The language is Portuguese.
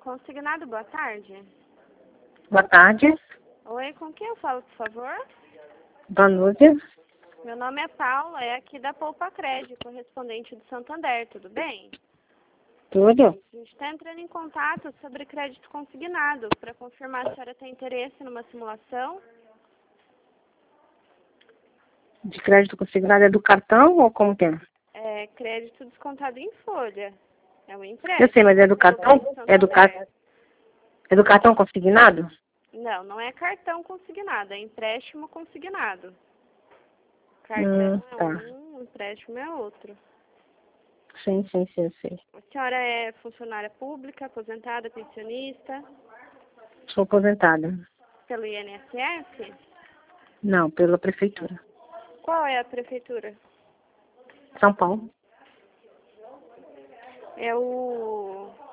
Consignado, boa tarde. Boa tarde, Oi, com quem eu falo, por favor? Vanúzia. Meu nome é Paula, é aqui da Poupa Crédito, correspondente do Santander, tudo bem? Tudo? A gente está entrando em contato sobre crédito consignado, para confirmar se a senhora tem interesse numa simulação. De crédito consignado é do cartão ou como que é? É crédito descontado em folha. É um Eu empréstimo. sei, mas é do cartão? É do cartão consignado? Não, não é cartão consignado, é empréstimo consignado. Cartão Tá. é um, empréstimo é outro. Sim, eu sei. A senhora é funcionária pública, aposentada, pensionista, Sou aposentada. pelo INSS? Não, pela prefeitura. Qual é a prefeitura? São Paulo. É o